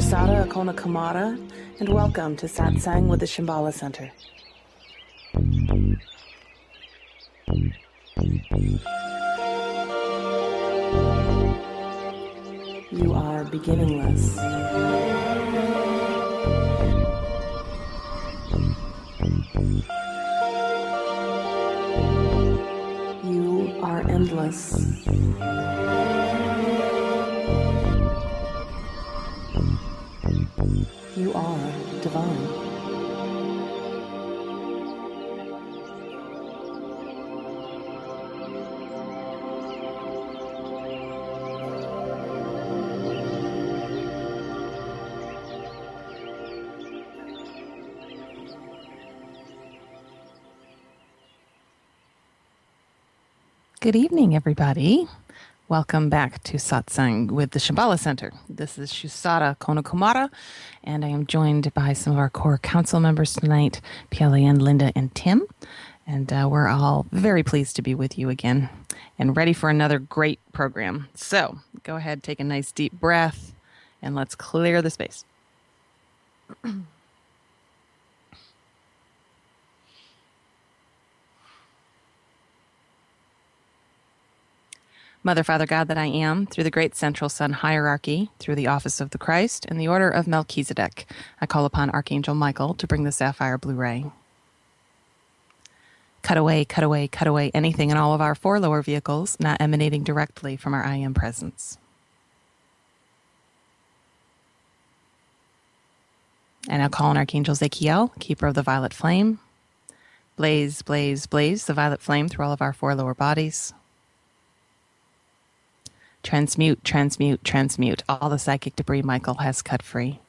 Shusada Akona Kamara, and welcome to Satsang with the Shambhala Center. You are beginningless. You are endless. You are divine. Good evening, everybody. Welcome back to Satsang with the Shambhala Center. This is Shusada Konokumara, and I am joined by some of our core council members tonight, Pialayan, Linda, and Tim. And we're all very pleased to be with you again and ready for another great program. So go ahead, take a nice deep breath, and let's clear the space. Mother, Father, God that I am, through the great central sun hierarchy, through the office of the Christ, and the order of Melchizedek, I call upon Archangel Michael to bring the sapphire blue ray. Cut away, cut away, cut away anything in all of our four lower vehicles not emanating directly from our I Am presence. And I'll call on Archangel Zachiel, keeper of the violet flame. Blaze, blaze, blaze the violet flame through all of our four lower bodies. Transmute, transmute, transmute all the psychic debris Michael has cut free.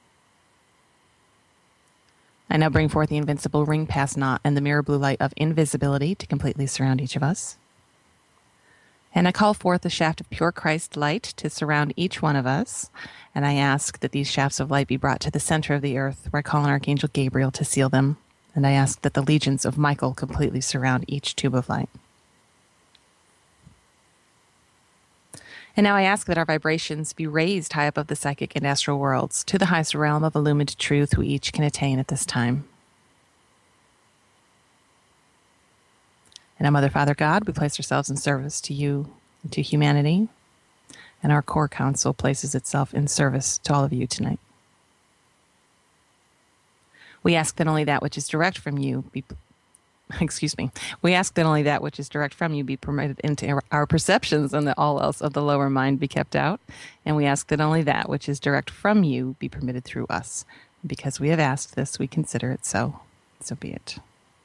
I now bring forth the invincible ring pass knot and the mirror blue light of invisibility to completely surround each of us. And I call forth the shaft of pure Christ light to surround each one of us. And I ask that these shafts of light be brought to the center of the earth, where I call on Archangel Gabriel to seal them. And I ask that the legions of Michael completely surround each tube of light. And now I ask that our vibrations be raised high above the psychic and astral worlds to the highest realm of illumined truth we each can attain at this time. And our Mother, Father, God, we place ourselves in service to you and to humanity. And our core council places itself in service to all of you tonight. We ask that only that which is direct from you be We ask that only that which is direct from you be permitted into our perceptions, and that all else of the lower mind be kept out. And we ask that only that which is direct from you be permitted through us. Because we have asked this, we consider it so. So be it.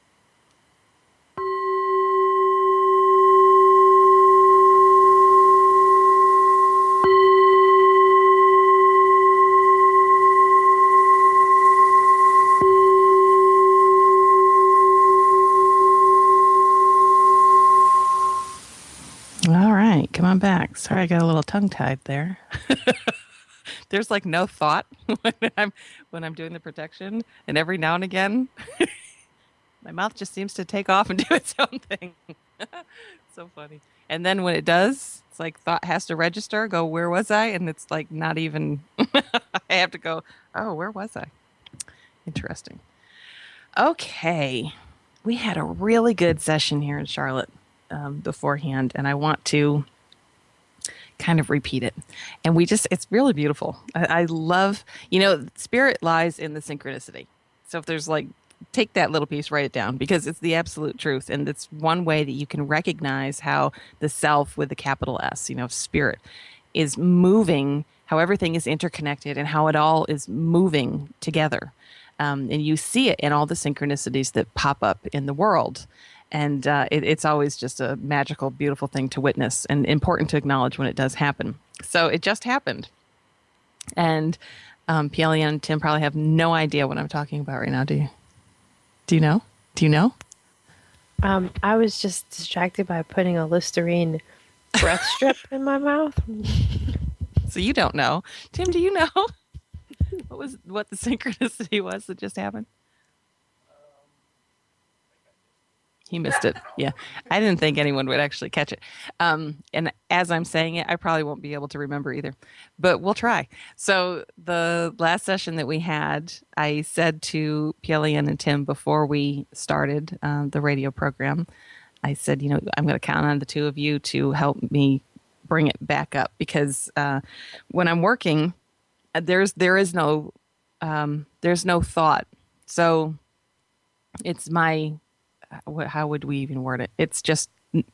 Come on back. Sorry, I got a little tongue-tied there. There's like no thought when I'm doing the protection, and every now and again, my mouth just seems to take off and do its own thing. So funny. And then when it does, it's like thought has to register, go, where was I? And it's like not even, I have to go, oh, where was I? Interesting. Okay. We had a really good session here in Charlotte beforehand, and I want to kind of repeat it. And it's really beautiful. I love, spirit lies in the synchronicity. So if there's take that little piece, write it down, because it's the absolute truth. And it's one way that you can recognize how the self with the capital S, spirit, is moving, how everything is interconnected and how it all is moving together. And you see it in all the synchronicities that pop up in the world. And it's always just a magical, beautiful thing to witness and important to acknowledge when it does happen. So it just happened. And Pialayan and Tim probably have no idea what I'm talking about right now, do you? Do you know? Do you know? I was just distracted by putting a Listerine breath strip in my mouth. So you don't know. Tim, do you know what the synchronicity was that just happened? He missed it. Yeah. I didn't think anyone would actually catch it. And as I'm saying it, I probably won't be able to remember either, but we'll try. So the last session that we had, I said to Pielian and Tim before we started the radio program, I said, I'm going to count on the two of you to help me bring it back up because when I'm working, there's no thought. So it's how would we even word it? It's just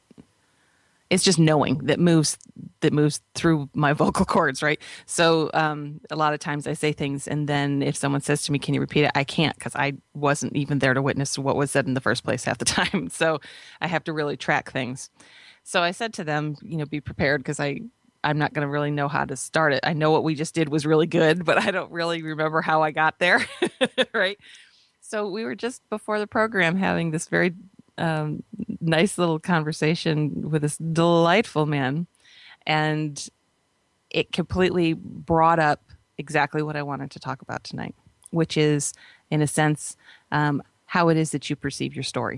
knowing that moves through my vocal cords, right? So a lot of times I say things, and then if someone says to me, "Can you repeat it?" I can't because I wasn't even there to witness what was said in the first place half the time. So I have to really track things. So I said to them, be prepared because I'm not going to really know how to start it. I know what we just did was really good, but I don't really remember how I got there, right? So we were just before the program having this very nice little conversation with this delightful man. And it completely brought up exactly what I wanted to talk about tonight, which is, in a sense, how it is that you perceive your story.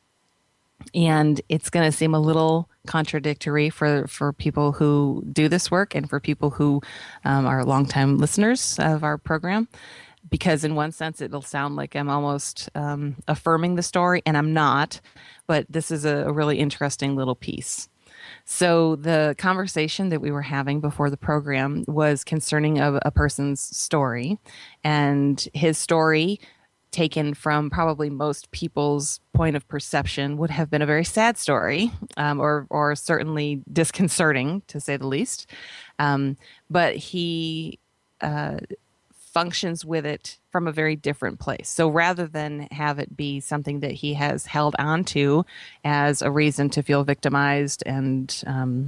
And it's going to seem a little contradictory for people who do this work and for people who are longtime listeners of our program. Because in one sense, it'll sound like I'm almost affirming the story, and I'm not. But this is a really interesting little piece. So the conversation that we were having before the program was concerning a person's story, and his story, taken from probably most people's point of perception, would have been a very sad story, or certainly disconcerting, to say the least. But he functions with it from a very different place. So rather than have it be something that he has held on to as a reason to feel victimized and,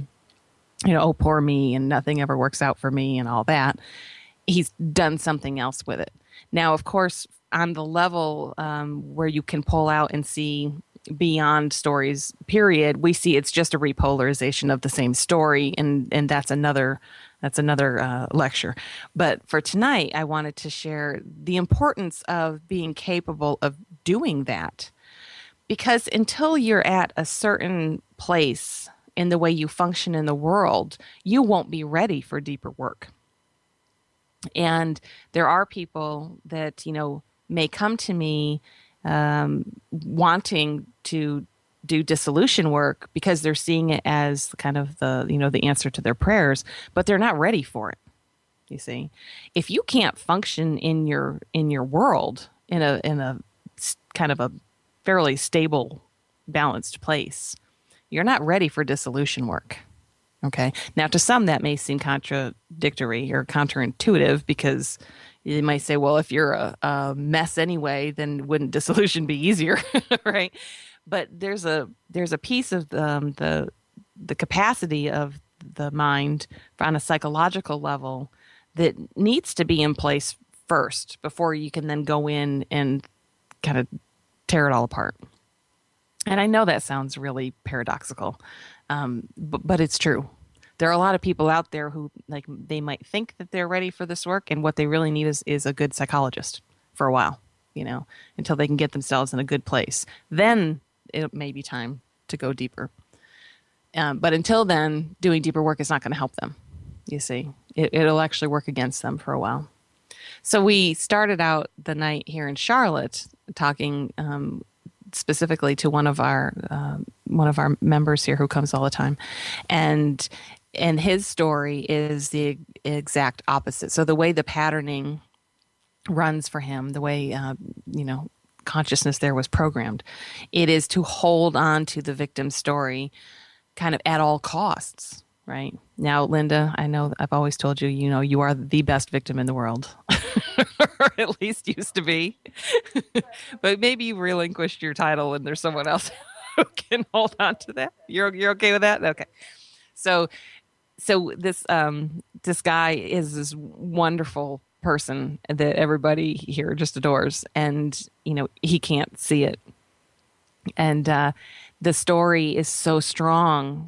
oh, poor me and nothing ever works out for me and all that, he's done something else with it. Now, of course, on the level where you can pull out and see beyond stories, period, we see it's just a repolarization of the same story, and that's another lecture. But for tonight, I wanted to share the importance of being capable of doing that. Because until you're at a certain place in the way you function in the world, you won't be ready for deeper work. And there are people that, may come to me wanting to do dissolution work because they're seeing it as kind of the answer to their prayers, but they're not ready for it. You see, if you can't function in your world in a kind of a fairly stable, balanced place, you're not ready for dissolution work. Okay. Now, to some that may seem contradictory or counterintuitive because you might say, well, if you're a mess anyway, then wouldn't dissolution be easier, right? But there's a piece of the capacity of the mind on a psychological level that needs to be in place first before you can then go in and kind of tear it all apart. And I know that sounds really paradoxical, but it's true. There are a lot of people out there who they might think that they're ready for this work, and what they really need is a good psychologist for a while, until they can get themselves in a good place. Then it may be time to go deeper. But until then, doing deeper work is not going to help them. You see, it'll actually work against them for a while. So we started out the night here in Charlotte talking specifically to one of our members here who comes all the time, and his story is the exact opposite. So the way the patterning runs for him, the way consciousness there was programmed, it is to hold on to the victim's story kind of at all costs. Right now, Linda, I know I've always told you, you are the best victim in the world, or at least used to be. But maybe you relinquished your title, and there's someone else who can hold on to that. You're okay with that? Okay. So this guy is this wonderful person that everybody here just adores, and he can't see it, and the story is so strong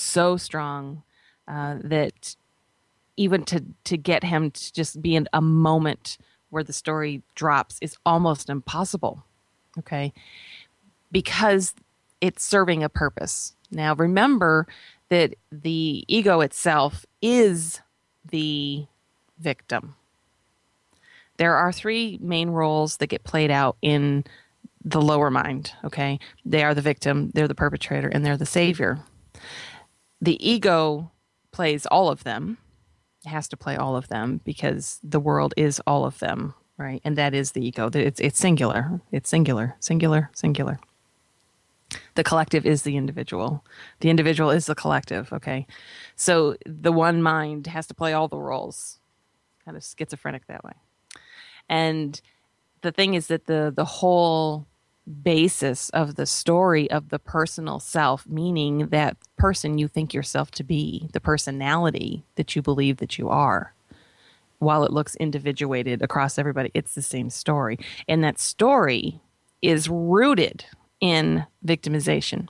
that even to get him to just be in a moment where the story drops is almost impossible. Okay, because it's serving a purpose. Now, remember that the ego itself is the victim. There are three main roles that get played out in the lower mind, okay? They are the victim, they're the perpetrator, and they're the savior. The ego plays all of them. It has to play all of them because the world is all of them, right? And that is the ego. It's singular. It's singular, singular, singular. The collective is the individual. The individual is the collective, okay? So the one mind has to play all the roles. Kind of schizophrenic that way. And the thing is that the whole basis of the story of the personal self, meaning that person you think yourself to be, the personality that you believe that you are, while it looks individuated across everybody, it's the same story. And that story is rooted in victimization.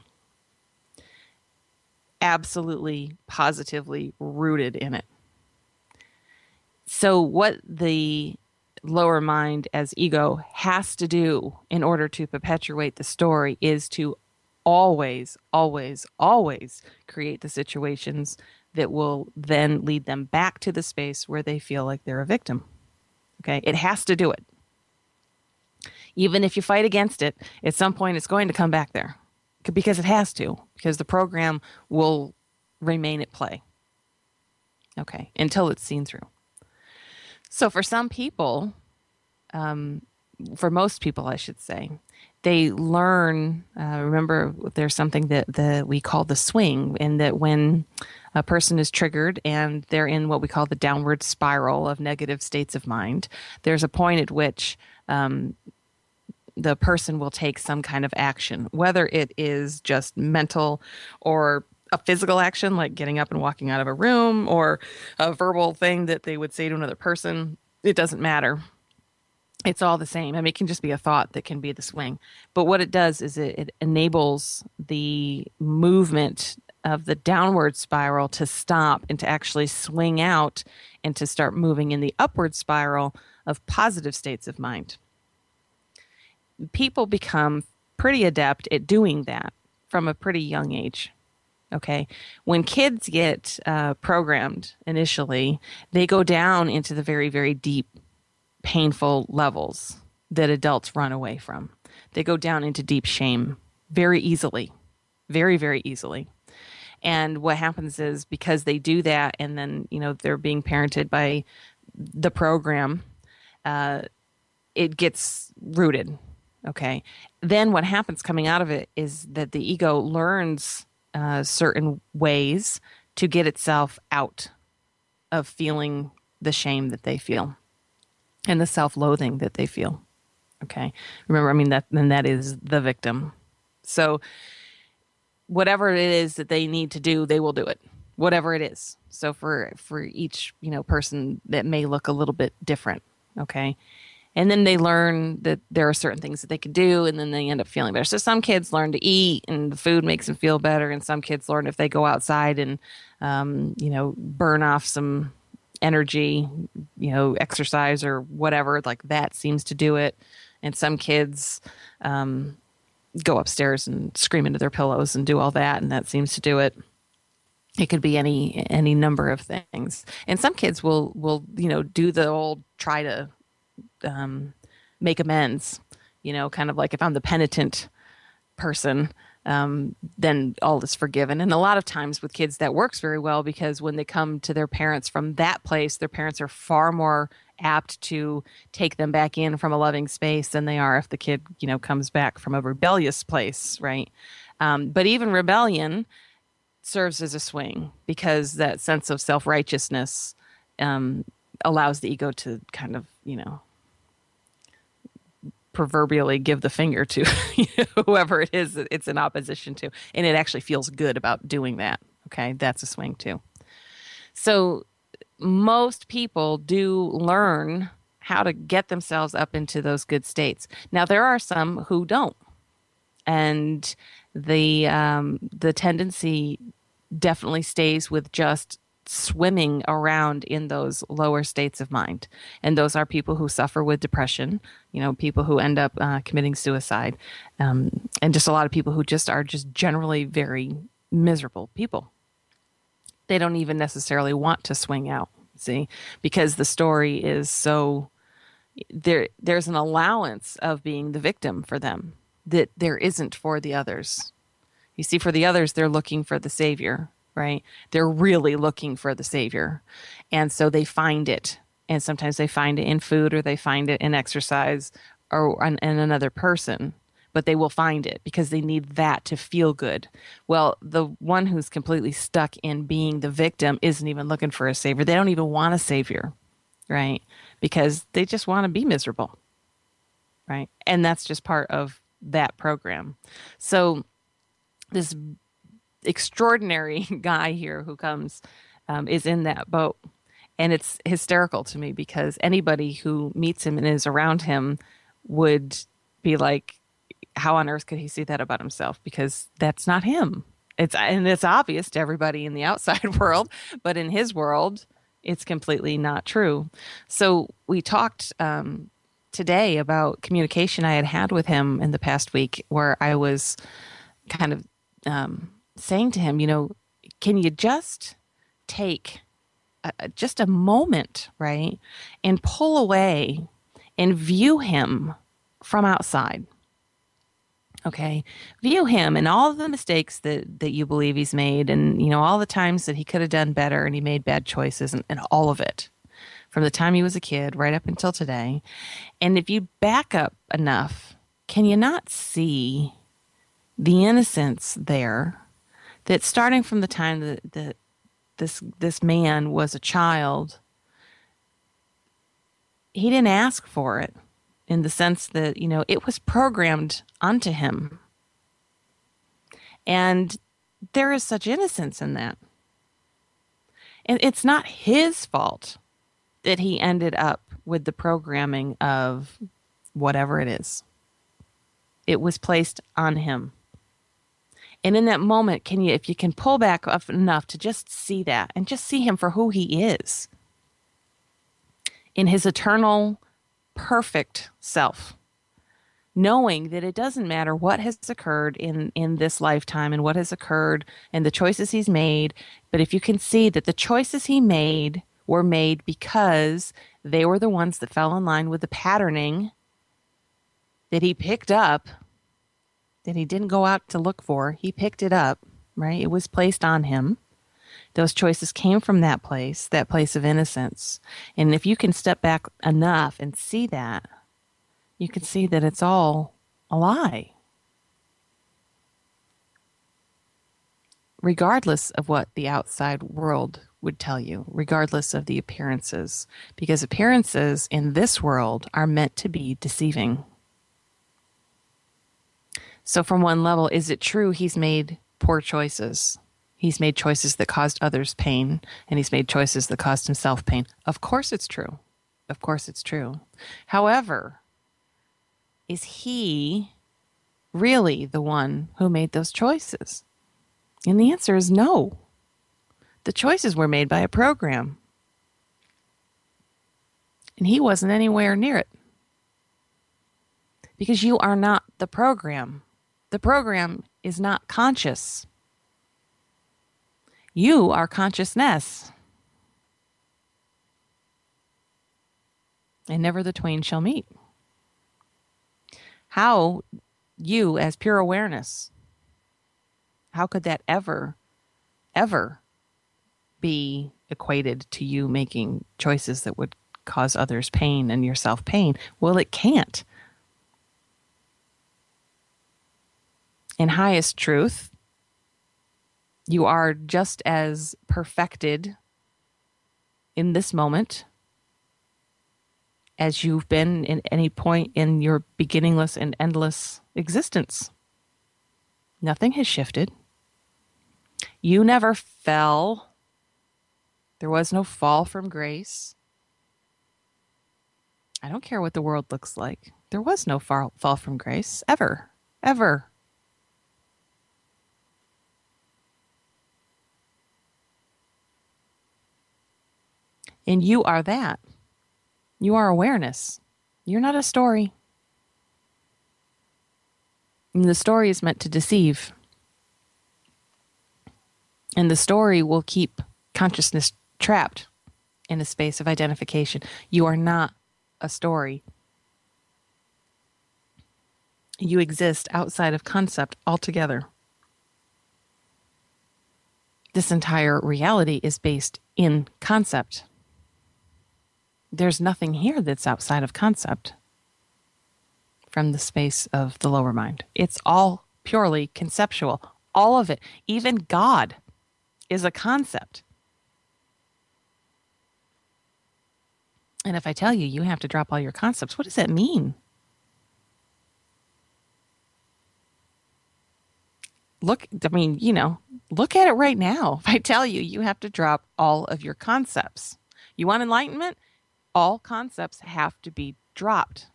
Absolutely, positively rooted in it. So what the lower mind as ego has to do in order to perpetuate the story is to always, always, always create the situations that will then lead them back to the space where they feel like they're a victim. Okay? It has to do it. Even if you fight against it, at some point it's going to come back there because it has to, because the program will remain at play. Okay? Until it's seen through. So for some people, for most people, I should say, they learn, remember there's something that we call the swing, and that when a person is triggered and they're in what we call the downward spiral of negative states of mind, there's a point at which the person will take some kind of action, whether it is just mental or a physical action like getting up and walking out of a room, or a verbal thing that they would say to another person. It doesn't matter. It's all the same. I mean, it can just be a thought that can be the swing. But what it does is it enables the movement of the downward spiral to stop and to actually swing out and to start moving in the upward spiral of positive states of mind. People become pretty adept at doing that from a pretty young age. Okay. When kids get programmed initially, they go down into the very, very deep, painful levels that adults run away from. They go down into deep shame very easily, very, very easily. And what happens is, because they do that, and then, they're being parented by the program, it gets rooted. Okay. Then what happens coming out of it is that the ego learns certain ways to get itself out of feeling the shame that they feel and the self-loathing that they feel. Okay. Remember, that is the victim. So whatever it is that they need to do, they will do it, whatever it is. So for each, person, that may look a little bit different. Okay. And then they learn that there are certain things that they can do, and then they end up feeling better. So some kids learn to eat, and the food makes them feel better. And some kids learn if they go outside and, burn off some energy, exercise or whatever, like that seems to do it. And some kids go upstairs and scream into their pillows and do all that, and that seems to do it. It could be any number of things. And some kids will do the old try to make amends, kind of like if I'm the penitent person, then all is forgiven. And a lot of times with kids that works very well, because when they come to their parents from that place, their parents are far more apt to take them back in from a loving space than they are if the kid, comes back from a rebellious place, right? But even rebellion serves as a swing, because that sense of self-righteousness allows the ego to kind of, proverbially give the finger to whoever it is that it's in opposition to. And it actually feels good about doing that. Okay. That's a swing too. So most people do learn how to get themselves up into those good states. Now, there are some who don't. And the tendency definitely stays with just swimming around in those lower states of mind. And those are people who suffer with depression, people who end up committing suicide, and just a lot of people who just are just generally very miserable people. They don't even necessarily want to swing out, see, because the story is so there's an allowance of being the victim for them that there isn't for the others. You see, for the others, they're looking for the savior, right? They're really looking for the savior. And so they find it. And sometimes they find it in food, or they find it in exercise, or in another person. But they will find it because they need that to feel good. Well, the one who's completely stuck in being the victim isn't even looking for a savior. They don't even want a savior, right? Because they just want to be miserable, right? And that's just part of that program. So this extraordinary guy here who comes is in that boat. And it's hysterical to me because anybody who meets him and is around him would be like, how on earth could he see that about himself? Because that's not him. It's obvious to everybody in the outside world, but in his world, it's completely not true. So we talked today about communication I had with him in the past week, where I was kind of saying to him, can you just take just a moment, right, and pull away and view him from outside? Okay, view him and all of the mistakes that you believe he's made, and all the times that he could have done better and he made bad choices, and all of it from the time he was a kid right up until today. And if you back up enough, can you not see the innocence there? That starting from the time that this man was a child, he didn't ask for it. In the sense that, it was programmed onto him. And there is such innocence in that. And it's not his fault that he ended up with the programming of whatever it is. It was placed on him. And in that moment, if you can pull back enough to just see that and just see him for who he is, in his eternal perfect self, knowing that it doesn't matter what has occurred in this lifetime and what has occurred and the choices he's made, but if you can see that the choices he made were made because they were the ones that fell in line with the patterning that he picked up, that he didn't go out to look for, he picked it up, right? It was placed on him. Those choices came from that place of innocence. And if you can step back enough and see that, you can see that it's all a lie. Regardless of what the outside world would tell you, regardless of the appearances, because appearances in this world are meant to be deceiving. So from one level, is it true he's made poor choices? He's made choices that caused others pain, and he's made choices that caused himself pain. Of course it's true. Of course it's true. However, is he really the one who made those choices? And the answer is no. The choices were made by a program. And he wasn't anywhere near it. Because you are not the program. The program is not conscious. You are consciousness. And never the twain shall meet. How you, as pure awareness, how could that ever be equated to you making choices that would cause others pain and yourself pain? Well, it can't. In highest truth, you are just as perfected in this moment as you've been in any point in your beginningless and endless existence. Nothing has shifted. You never fell. There was no fall from grace. I don't care what the world looks like. There was no fall from grace, ever, ever. And you are that. You are awareness. You're not a story. And the story is meant to deceive. And the story will keep consciousness trapped in a space of identification. You are not a story. You exist outside of concept altogether. This entire reality is based in concept. There's nothing here that's outside of concept from the space of the lower mind. It's all purely conceptual. All of it. Even God is a concept. And if I tell you, you have to drop all your concepts, what does that mean? Look at it right now. If I tell you, you have to drop all of your concepts. You want enlightenment? All concepts have to be dropped.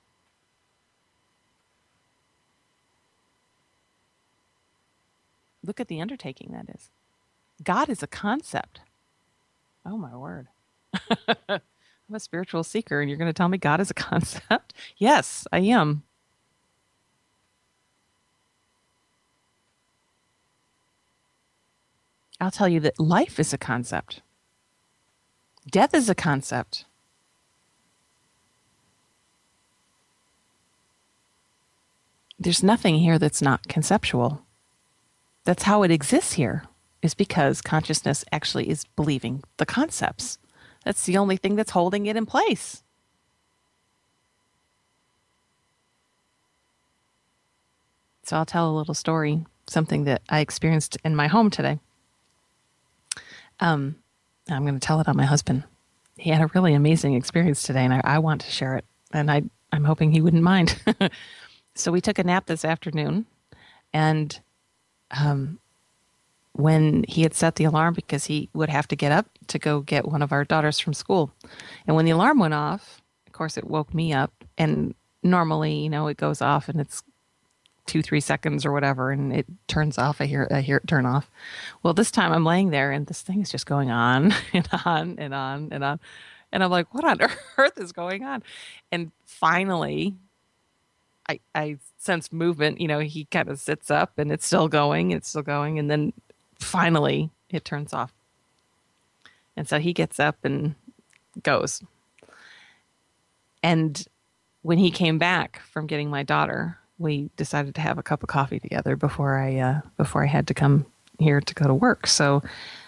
Look at the undertaking that is. God is a concept. Oh, my word. I'm a spiritual seeker, and you're going to tell me God is a concept? Yes, I am. I'll tell you that life is a concept. Death is a concept. There's nothing here that's not conceptual. That's how it exists here, is because consciousness actually is believing the concepts. That's the only thing that's holding it in place. So I'll tell a little story, something that I experienced in my home today. I'm going to tell it on my husband. He had a really amazing experience today, and I want to share it. And I'm hoping he wouldn't mind. So we took a nap this afternoon, and when he had set the alarm, because he would have to get up to go get one of our daughters from school. And when the alarm went off, of course, it woke me up. And normally, it goes off and it's 2-3 seconds or whatever, and it turns off. I hear it turn off. Well, this time I'm laying there, and this thing is just going on and on and on and on. And I'm like, what on earth is going on? And finally, I sense movement. He kind of sits up, and it's still going. And then finally, it turns off. And so he gets up and goes. And when he came back from getting my daughter, we decided to have a cup of coffee together before I had to come here to go to work. So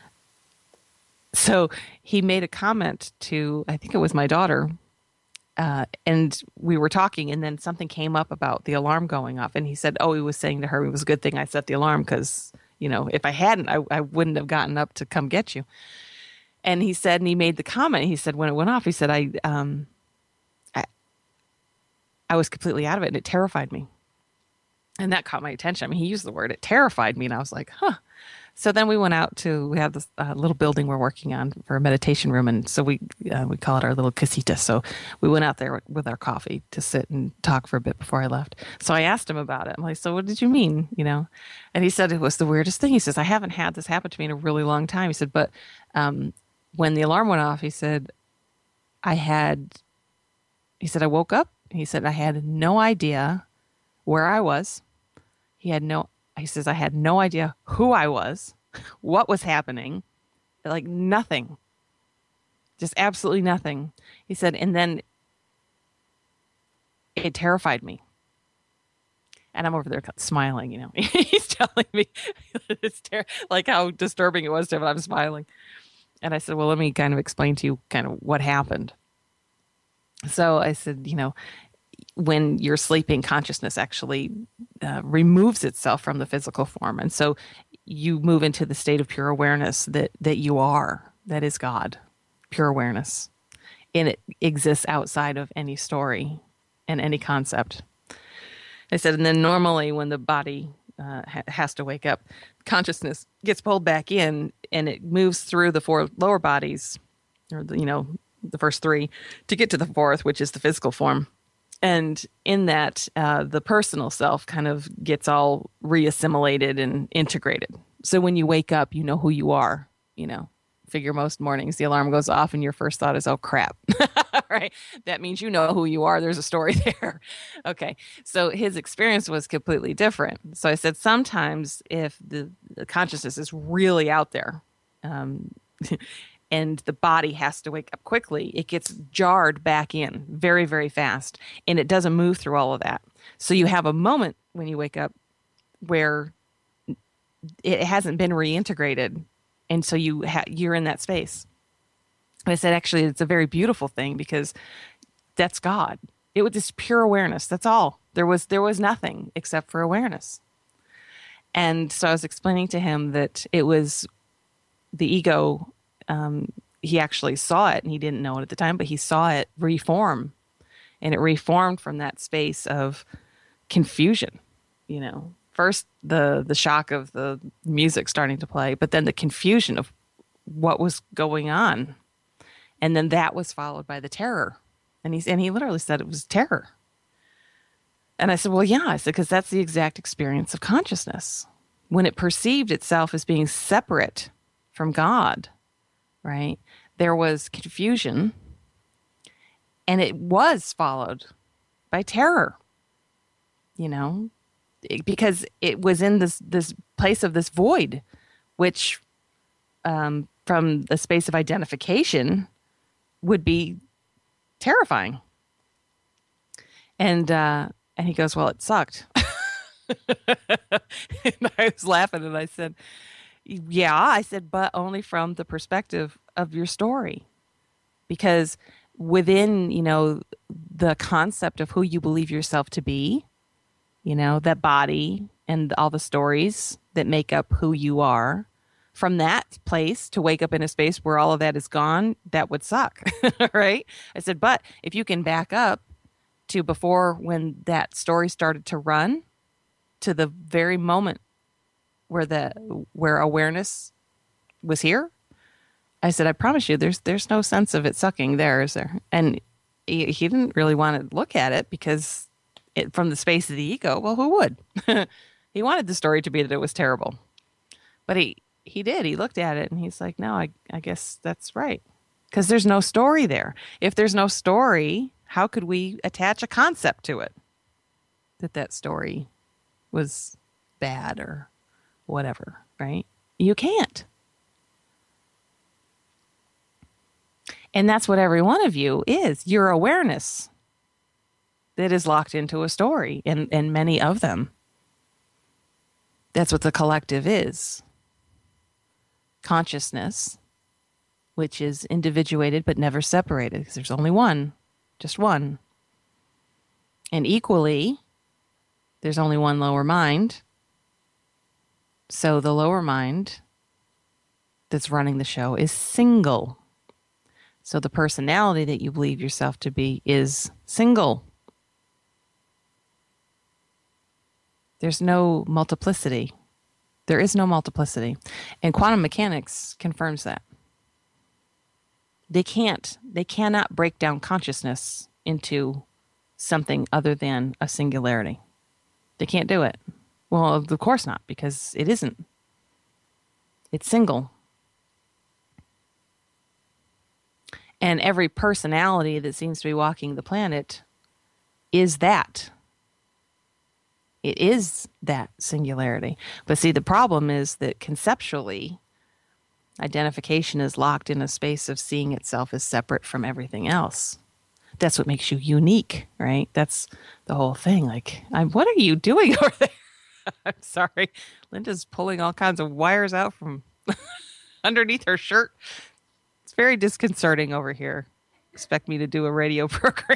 he made a comment to, I think it was my daughter, and we were talking, and then something came up about the alarm going off, and he said, he was saying to her, it was a good thing I set the alarm because, if I hadn't, I wouldn't have gotten up to come get you. And he said, and he made the comment, he said, when it went off, he said, I was completely out of it, and it terrified me. And that caught my attention. I mean, he used the word, it terrified me. And I was like, huh. So then we went out we have this little building we're working on for a meditation room. And so we call it our little casita. So we went out there with our coffee to sit and talk for a bit before I left. So I asked him about it. I'm like, so what did you mean? And he said it was the weirdest thing. He says, I haven't had this happen to me in a really long time. He said, but when the alarm went off, he said, I woke up. He said, I had no idea where I was. He says, I had no idea who I was, what was happening, like nothing, just absolutely nothing. He said, and then it terrified me. And I'm over there smiling, he's telling me it's like how disturbing it was to him. I'm smiling. And I said, well, let me kind of explain to you kind of what happened. So I said, when you're sleeping, consciousness actually removes itself from the physical form. And so you move into the state of pure awareness that you are, that is God, pure awareness. And it exists outside of any story and any concept. I said, and then normally when the body has to wake up, consciousness gets pulled back in and it moves through the 4 lower bodies, or the first 3, to get to the 4th, which is the physical form. And in that, the personal self kind of gets all reassimilated and integrated. So when you wake up, you know who you are, figure most mornings the alarm goes off and your first thought is, oh crap. Right? That means you know who you are. There's a story there. Okay. So his experience was completely different. So I said, sometimes if the consciousness is really out there, um, and the body has to wake up quickly, it gets jarred back in very, very fast, and it doesn't move through all of that. So you have a moment when you wake up where it hasn't been reintegrated, and so you're in that space. I said, actually, it's a very beautiful thing because that's God. It was just pure awareness. That's all. There was nothing except for awareness. And so I was explaining to him that it was the ego. He actually saw it, and he didn't know it at the time, but he saw it reform, and it reformed from that space of confusion. First the shock of the music starting to play, but then the confusion of what was going on. And then that was followed by the terror. And he literally said it was terror. And I said, well, yeah. I said, because that's the exact experience of consciousness. When it perceived itself as being separate from God, right? There was confusion, and it was followed by terror, because it was in this place of this void, which from the space of identification would be terrifying. And he goes, well, it sucked. And I was laughing, and I said, yeah. I said, but only from the perspective of your story. Because within, the concept of who you believe yourself to be, that body and all the stories that make up who you are, from that place to wake up in a space where all of that is gone, that would suck. Right? I said, but if you can back up to before, when that story started to run, to the very moment where awareness was here, I said, I promise you, there's no sense of it sucking there, is there? And he didn't really want to look at it because from the space of the ego, well, who would? He wanted the story to be that it was terrible. But he did. He looked at it and he's like, no, I guess that's right. Because there's no story there. If there's no story, how could we attach a concept to it? That story was bad or whatever, right? You can't. And that's what every one of you is. Your awareness that is locked into a story, and many of them. That's what the collective is. Consciousness, which is individuated but never separated, because there's only one, just one. And equally, there's only one lower mind. So the lower mind that's running the show is single. So the personality that you believe yourself to be is single. There's no multiplicity. There is no multiplicity. And quantum mechanics confirms that. They cannot break down consciousness into something other than a singularity. They can't do it. Well, of course not, because it isn't. It's single. And every personality that seems to be walking the planet is that. It is that singularity. But see, the problem is that conceptually, identification is locked in a space of seeing itself as separate from everything else. That's what makes you unique, right? That's the whole thing. Like, what are you doing over there? I'm sorry. Linda's pulling all kinds of wires out from underneath her shirt. It's very disconcerting over here. Expect me to do a radio program.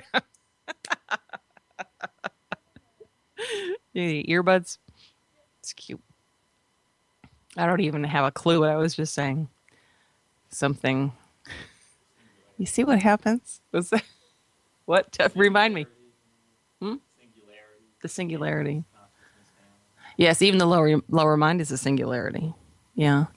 You need earbuds? It's cute. I don't even have a clue what I was just saying. Something. You see what happens? Was that what? Remind me. The singularity. Yes, even the lower mind is a singularity. Yeah.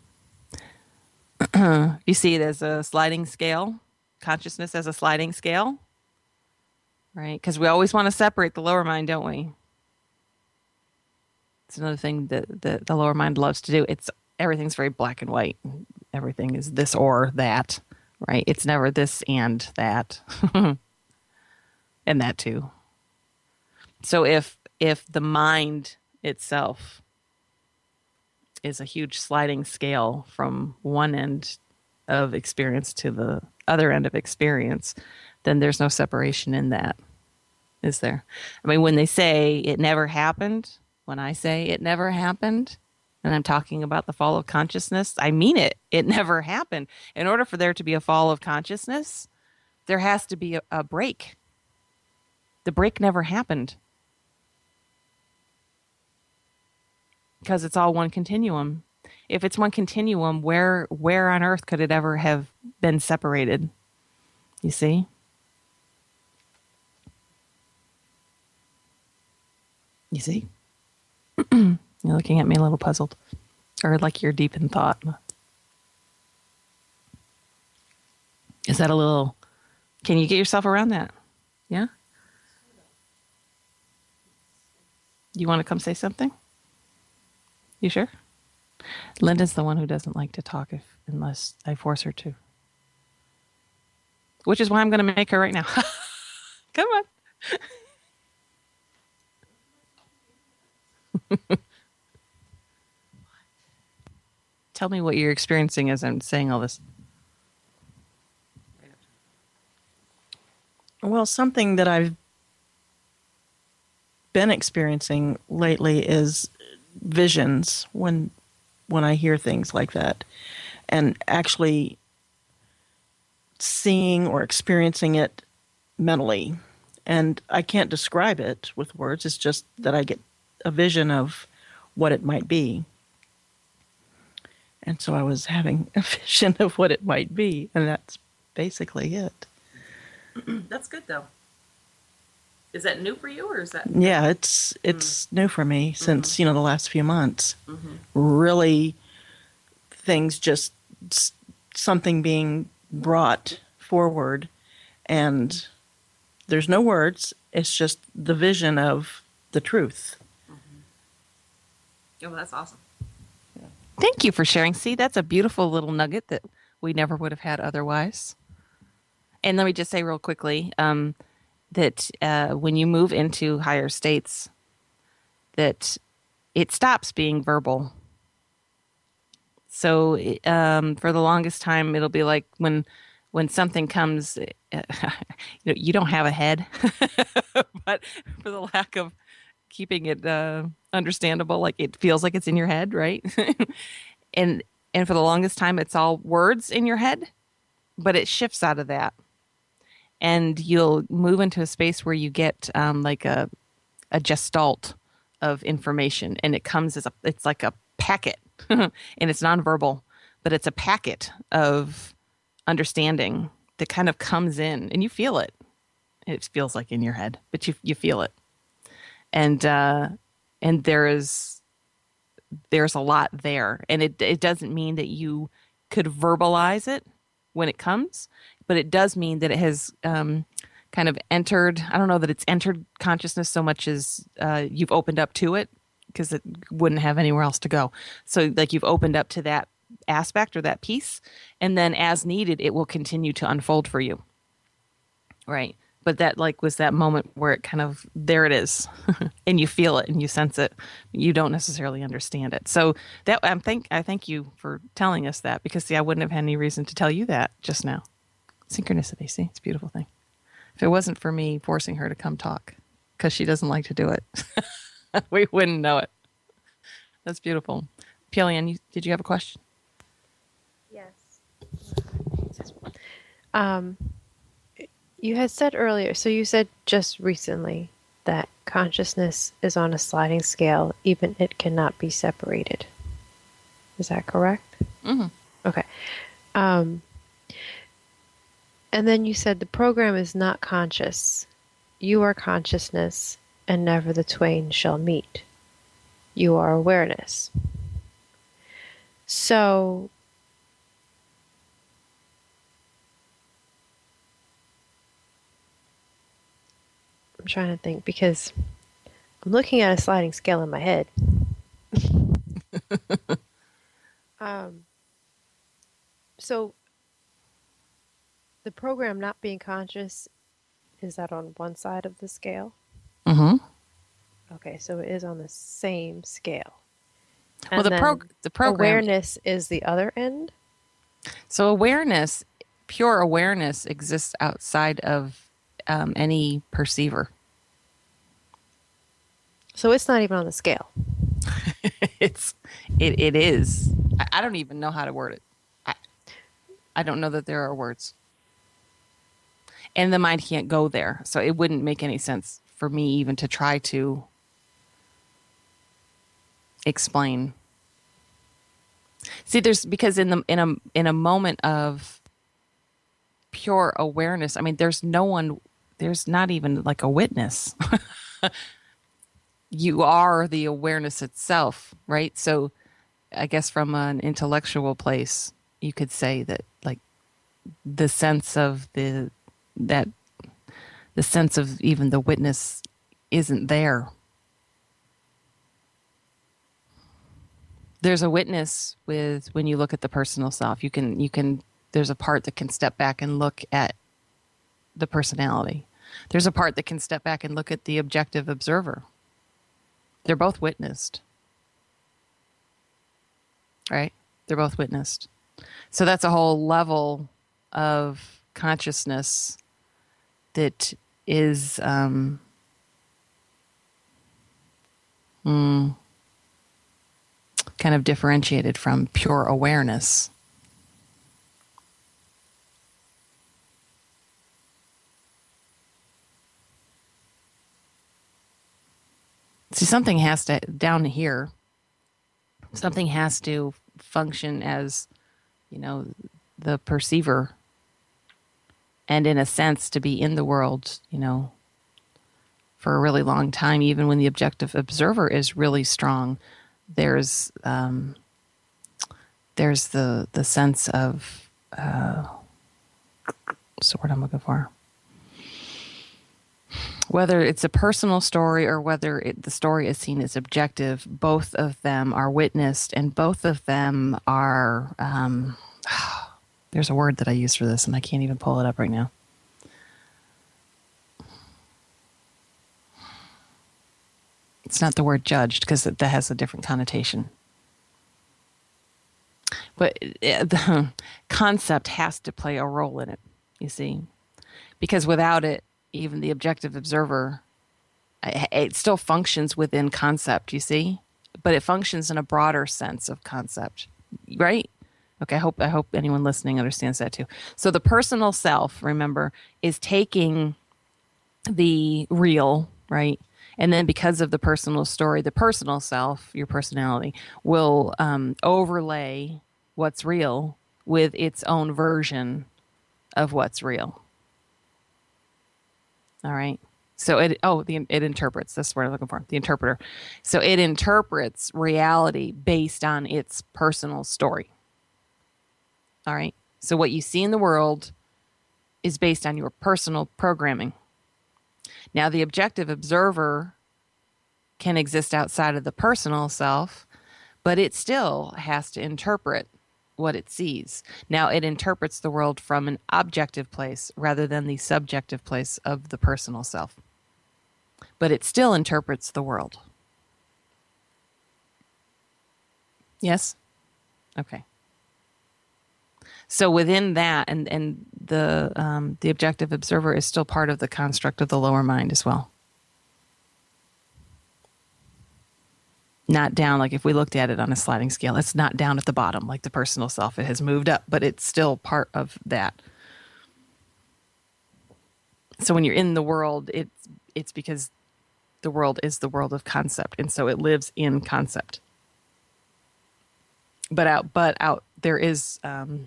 You see it as a sliding scale, consciousness as a sliding scale, right? Because we always want to separate the lower mind, don't we? It's another thing that the lower mind loves to do. everything's very black and white. Everything is this or that, right? It's never this and that, and that too. So if the mind itself is a huge sliding scale from one end of experience to the other end of experience, then there's no separation in that, is there? I mean, when they say it never happened, when I say it never happened, and I'm talking about the fall of consciousness, I mean it. It never happened. In order for there to be a fall of consciousness, there has to be a break. The break never happened. Because it's all one continuum. If it's one continuum, where on earth could it ever have been separated? You see? You see? You're looking at me a little puzzled. Or like you're deep in thought. Is that a little... Can you get yourself around that? Yeah? You want to come say something? You sure? Linda's the one who doesn't like to talk unless I force her to. Which is why I'm going to make her right now. Come on. Tell me what you're experiencing as I'm saying all this. Well, something that I've been experiencing lately is visions when I hear things like that, and actually seeing or experiencing it mentally. And I can't describe it with words. It's just that I get a vision of what it might be. And so I was having a vision of what it might be, and that's basically it. That's good, though. Is that new for you, or is that... Yeah, it's new for me since, the last few months. Really, things just, something being brought forward, and there's no words. It's just the vision of the truth. Oh, that's awesome. Yeah. Thank you for sharing. See, that's a beautiful little nugget that we never would have had otherwise. And let me just say real quickly that when you move into higher states, that it stops being verbal. So for the longest time, it'll be like when something comes, you don't have a head, but for the lack of keeping it understandable, like it feels like it's in your head, right? and for the longest time, it's all words in your head, but it shifts out of that. And you'll move into a space where you get like a gestalt of information, and it comes it's like a packet, and it's nonverbal, but it's a packet of understanding that kind of comes in, and you feel it. It feels like in your head, but you feel it, and there's a lot there, and it doesn't mean that you could verbalize it when it comes. But it does mean that it has kind of entered, I don't know that it's entered consciousness so much as you've opened up to it, because it wouldn't have anywhere else to go. So like you've opened up to that aspect or that piece, and then as needed, it will continue to unfold for you. Right. But that like was that moment where it kind of, there it is, and you feel it and you sense it. You don't necessarily understand it. So that I thank you for telling us that, because see, I wouldn't have had any reason to tell you that just now. Synchronicity, see? It's a beautiful thing. If it wasn't for me forcing her to come talk, because she doesn't like to do it, we wouldn't know it. That's beautiful. Pelian, did you have a question? Yes. You had said earlier, so you said just recently that consciousness is on a sliding scale, even it cannot be separated. Is that correct? Mm-hmm. Okay. And then you said the program is not conscious. You are consciousness, and never the twain shall meet. You are awareness. So, I'm trying to think, because I'm looking at a sliding scale in my head. Um, so the program not being conscious, is that on one side of the scale? Mm-hmm. Okay, so it is on the same scale. Well, And then the program. awareness is the other end? So awareness, pure awareness, exists outside of any perceiver. So it's not even on the scale. It is. I don't even know how to word it. I don't know that there are words. And the mind can't go there. So it wouldn't make any sense for me even to try to explain. See, because in a moment of pure awareness, I mean, there's not even like a witness. You are the awareness itself, right? So I guess from an intellectual place, you could say that like the sense of the sense of even the witness isn't there. There's a witness with when you look at the personal self. You can there's a part that can step back and look at the personality. There's a part that can step back and look at the objective observer. They're both witnessed. Right? They're both witnessed. So that's a whole level of consciousness that is kind of differentiated from pure awareness. See, something has to, down here, something has to function as, the perceiver, and in a sense to be in the world, for a really long time, even when the objective observer is really strong, there's the sense of what's the word I'm looking for? Whether it's a personal story or whether the story is seen as objective, both of them are witnessed, and both of them are. There's a word that I use for this, and I can't even pull it up right now. It's not the word judged because that has a different connotation. But the concept has to play a role in it, you see, because without it, even the objective observer, it still functions within concept, you see, but it functions in a broader sense of concept, right? Okay, I hope anyone listening understands that too. So the personal self, remember, is taking the real, right? And then because of the personal story, the personal self, your personality, will overlay what's real with its own version of what's real. All right. So it interprets. That's what I'm looking for. The interpreter. So it interprets reality based on its personal story. All right. So what you see in the world is based on your personal programming. Now, the objective observer can exist outside of the personal self, but it still has to interpret what it sees. Now, it interprets the world from an objective place rather than the subjective place of the personal self. But it still interprets the world. Yes? Okay. So within that, and the objective observer is still part of the construct of the lower mind as well. Not down, like if we looked at it on a sliding scale, it's not down at the bottom like the personal self. It has moved up, but it's still part of that. So when you're in the world, it's because the world is the world of concept, and so it lives in concept. But out there is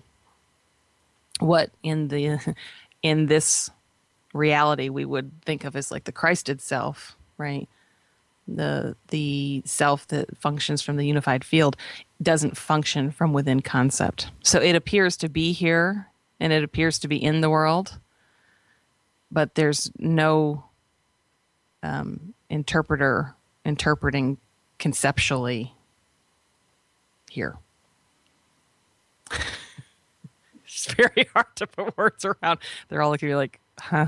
what in this reality we would think of as like the Christed self, right? The self that functions from the unified field doesn't function from within concept. So it appears to be here and it appears to be in the world, but there's no interpreter interpreting conceptually here. It's very hard to put words around. They're all looking at me like, huh?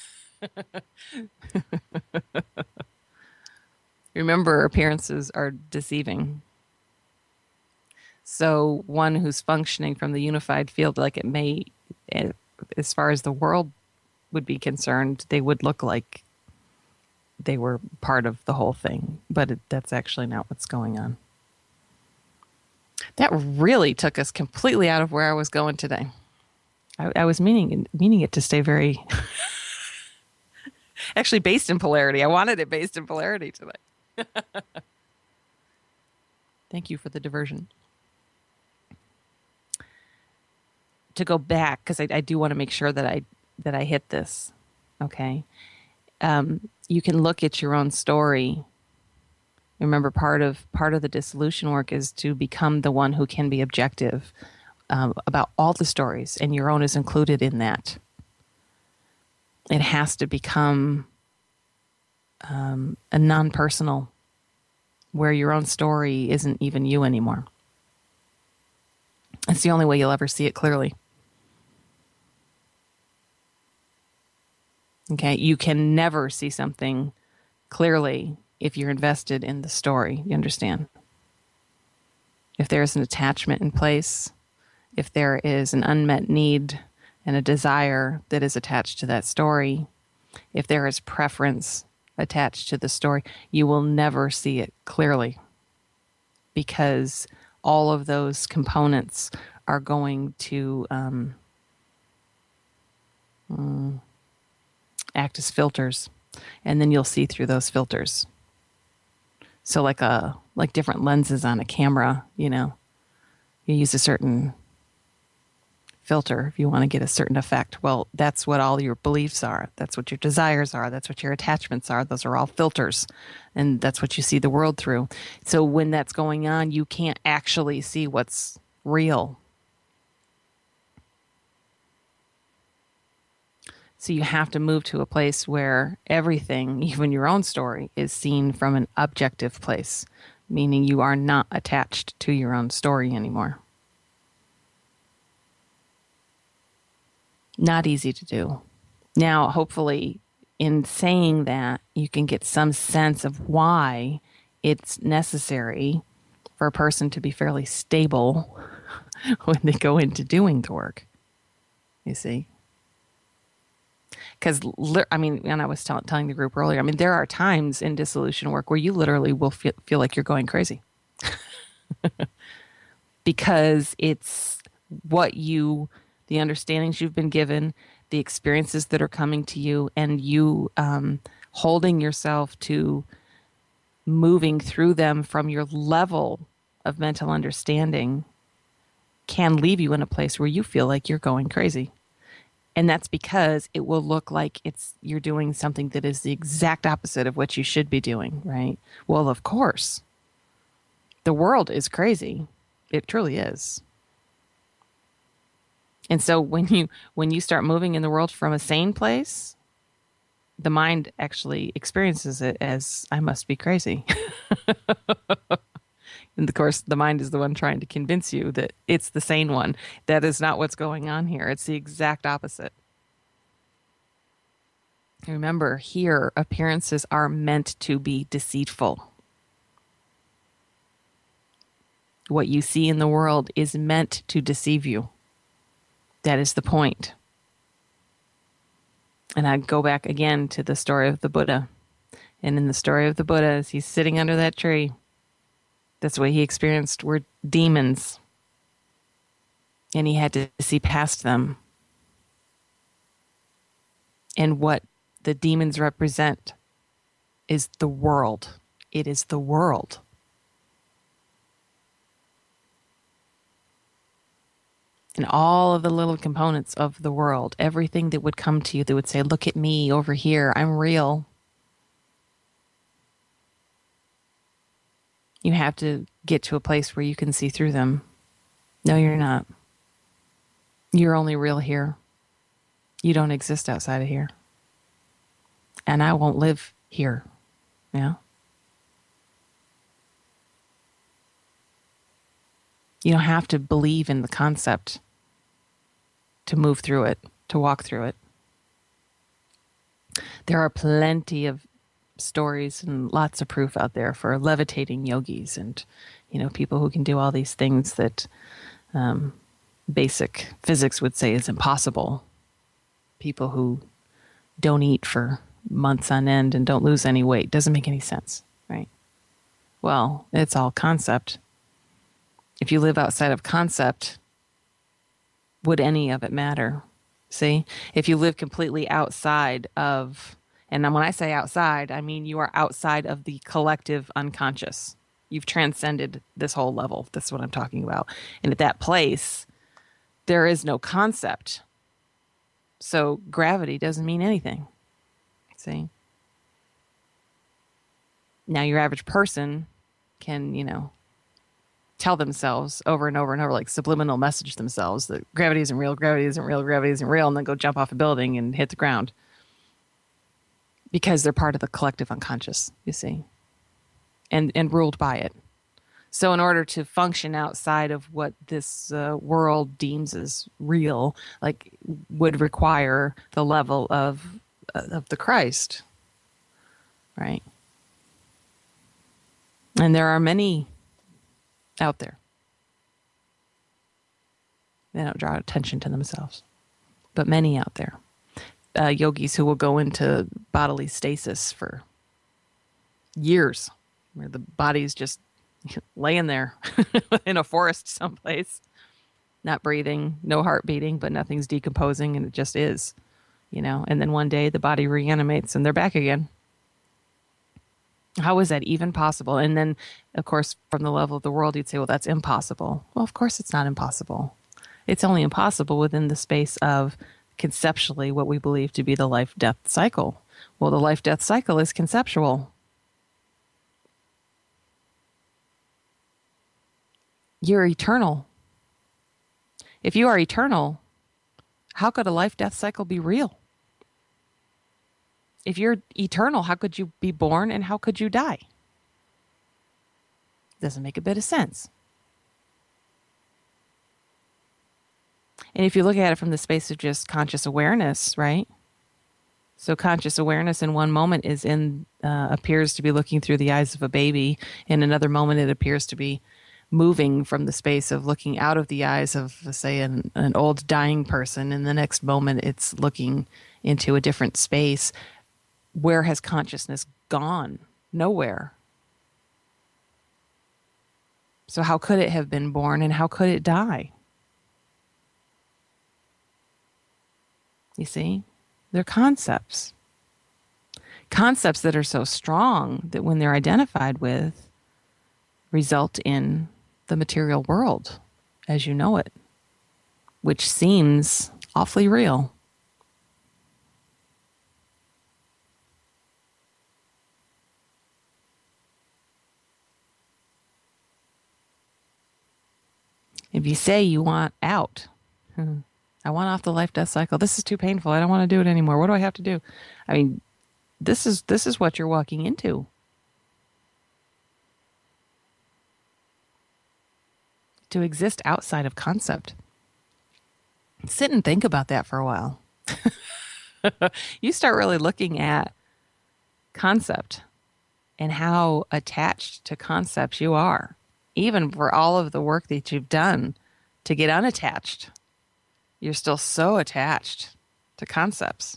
Remember, appearances are deceiving. So one who's functioning from the unified field, like it may, as far as the world would be concerned, they would look like they were part of the whole thing. But that's actually not what's going on. That really took us completely out of where I was going today. I was meaning it to stay very actually based in polarity. I wanted it based in polarity today. Thank you for the diversion. To go back, because I do want to make sure that I hit this. Okay. You can look at your own story. Remember, part of the dissolution work is to become the one who can be objective about all the stories, and your own is included in that. It has to become a non-personal, where your own story isn't even you anymore. It's the only way you'll ever see it clearly. Okay, you can never see something clearly if you're invested in the story. You understand? If there's an attachment in place, if there is an unmet need and a desire that is attached to that story, if there is preference attached to the story, you will never see it clearly, because all of those components are going to act as filters, and then you'll see through those filters. So like different lenses on a camera, you use a certain filter if you want to get a certain effect. Well, that's what all your beliefs are. That's what your desires are. That's what your attachments are. Those are all filters. And that's what you see the world through. So when that's going on, you can't actually see what's real. So you have to move to a place where everything, even your own story, is seen from an objective place, meaning you are not attached to your own story anymore. Not easy to do. Now, hopefully, in saying that, you can get some sense of why it's necessary for a person to be fairly stable when they go into doing the work. You see? Because, and I was telling the group earlier, there are times in dissolution work where you literally will feel like you're going crazy. Because it's the understandings you've been given, the experiences that are coming to you, and you holding yourself to moving through them from your level of mental understanding can leave you in a place where you feel like you're going crazy. And that's because it will look like you're doing something that is the exact opposite of what you should be doing, right? Well, of course. The world is crazy. It truly is. And so when you start moving in the world from a sane place, the mind actually experiences it as, I must be crazy. And of course, the mind is the one trying to convince you that it's the sane one. That is not what's going on here. It's the exact opposite. Remember, here, appearances are meant to be deceitful. What you see in the world is meant to deceive you. That is the point. And I go back again to the story of the Buddha. And in the story of the Buddha, as he's sitting under that tree, that's what he experienced were demons. And he had to see past them. And what the demons represent is the world. It is the world. And all of the little components of the world, everything that would come to you that would say, look at me over here, I'm real. You have to get to a place where you can see through them. No, you're not. You're only real here. You don't exist outside of here. And I won't live here. Yeah. You don't have to believe in the concept to move through it, to walk through it. There are plenty of stories and lots of proof out there for levitating yogis and, people who can do all these things that basic physics would say is impossible. People who don't eat for months on end and don't lose any weight. Doesn't make any sense, right? Well, it's all concept. If you live outside of concept, would any of it matter? See? If you live completely outside of, and when I say outside, I mean you are outside of the collective unconscious. You've transcended this whole level. That's what I'm talking about. And at that place, there is no concept. So gravity doesn't mean anything. See? Now your average person can, tell themselves over and over and over, like subliminal message themselves that gravity isn't real, gravity isn't real, gravity isn't real, and then go jump off a building and hit the ground. Because they're part of the collective unconscious, you see, and ruled by it. So in order to function outside of what this world deems as real, like would require the level of the Christ, right? And there are many out there. They don't draw attention to themselves, but many out there. Yogis who will go into bodily stasis for years, where the body's just laying there in a forest someplace, not breathing, no heart beating, but nothing's decomposing, and it just is, and then one day the body reanimates and they're back again. How is that even possible? And then, of course, from the level of the world, you'd say, well, that's impossible. Well, of course it's not impossible. It's only impossible within the space of conceptually what we believe to be the life-death cycle. Well, the life-death cycle is conceptual. You're eternal. If you are eternal, how could a life-death cycle be real? If you're eternal, how could you be born and how could you die? Doesn't make a bit of sense. And if you look at it from the space of just conscious awareness, right? So conscious awareness in one moment appears to be looking through the eyes of a baby. In another moment, it appears to be moving from the space of looking out of the eyes of, say, an old dying person. In the next moment, it's looking into a different space. Where has consciousness gone? Nowhere. So how could it have been born and how could it die? You see? They're concepts. Concepts that are so strong that when they're identified with, result in the material world as you know it, which seems awfully real. If you say you want out, I want off the life-death cycle. This is too painful. I don't want to do it anymore. What do I have to do? I mean, this is what you're walking into. To exist outside of concept. Sit and think about that for a while. You start really looking at concept and how attached to concepts you are. Even for all of the work that you've done to get unattached, you're still so attached to concepts,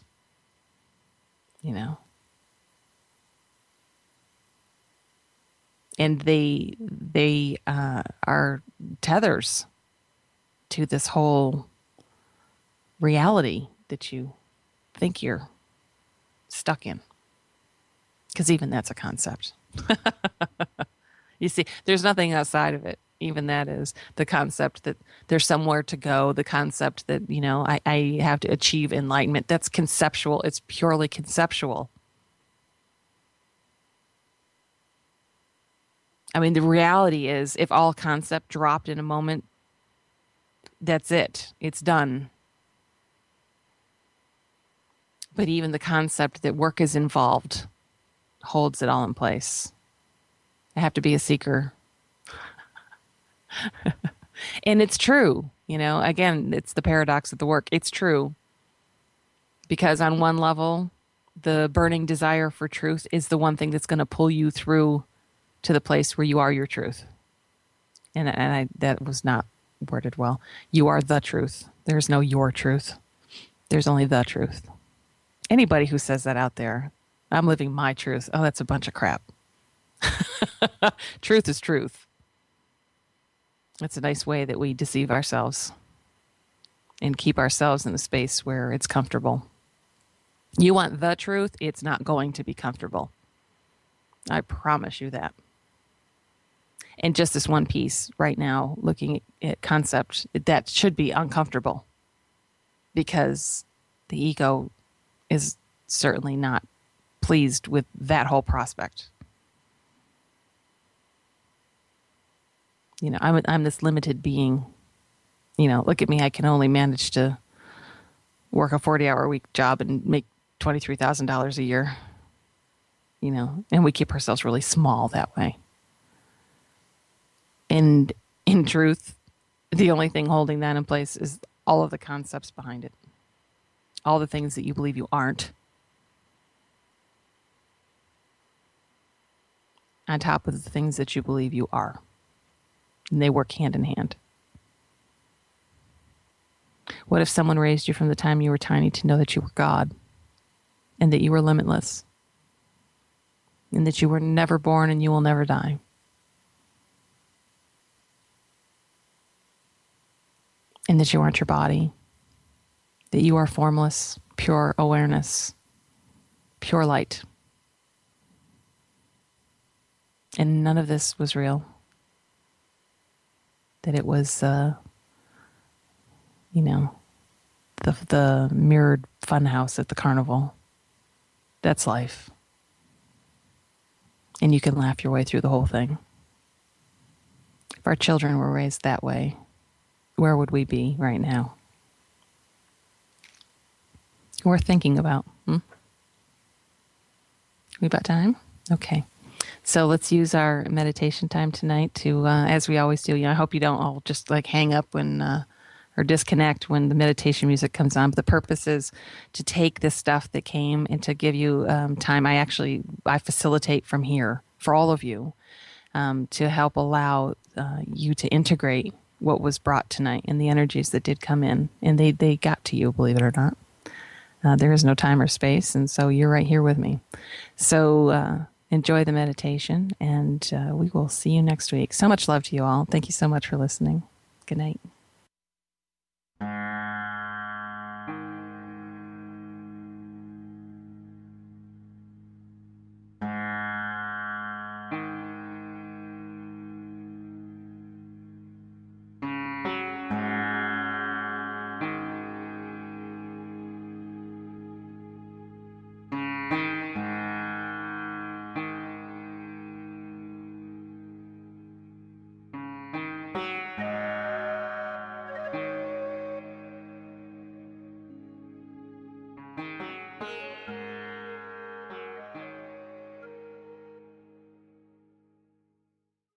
And they are tethers to this whole reality that you think you're stuck in. Because even that's a concept. You see, there's nothing outside of it. Even that is the concept that there's somewhere to go, the concept that, I have to achieve enlightenment. That's conceptual. It's purely conceptual. I mean, the reality is if all concept dropped in a moment, that's it. It's done. But even the concept that work is involved holds it all in place. I have to be a seeker. And it's true. Again, it's the paradox of the work. It's true. Because on one level, the burning desire for truth is the one thing that's going to pull you through to the place where you are your truth. And that was not worded well. You are the truth. There's no your truth. There's only the truth. Anybody who says that out there, I'm living my truth. Oh, that's a bunch of crap. Truth is truth. It's a nice way that we deceive ourselves and keep ourselves in a space where it's comfortable. You want the truth, it's not going to be comfortable. I promise you that. And just this one piece right now, looking at concept, that should be uncomfortable because the ego is certainly not pleased with that whole prospect. I'm this limited being. Look at me. I can only manage to work a 40-hour-a-week job and make $23,000 a year. And we keep ourselves really small that way. And in truth, the only thing holding that in place is all of the concepts behind it. All the things that you believe you aren't. On top of the things that you believe you are. And they work hand in hand. What if someone raised you from the time you were tiny to know that you were God? And that you were limitless? And that you were never born and you will never die? And that you aren't your body? That you are formless, pure awareness, pure light? And none of this was real? That it was, the mirrored funhouse at the carnival. That's life. And you can laugh your way through the whole thing. If our children were raised that way, where would we be right now? Worth thinking about. We about time? Okay. So let's use our meditation time tonight to, as we always do. I hope you don't all just hang up when, or disconnect when the meditation music comes on. But the purpose is to take this stuff that came and to give you time. I facilitate from here for all of you to help allow you to integrate what was brought tonight and the energies that did come in. And they got to you, believe it or not. There is no time or space, and so you're right here with me. So enjoy the meditation, and we will see you next week. So much love to you all. Thank you so much for listening. Good night.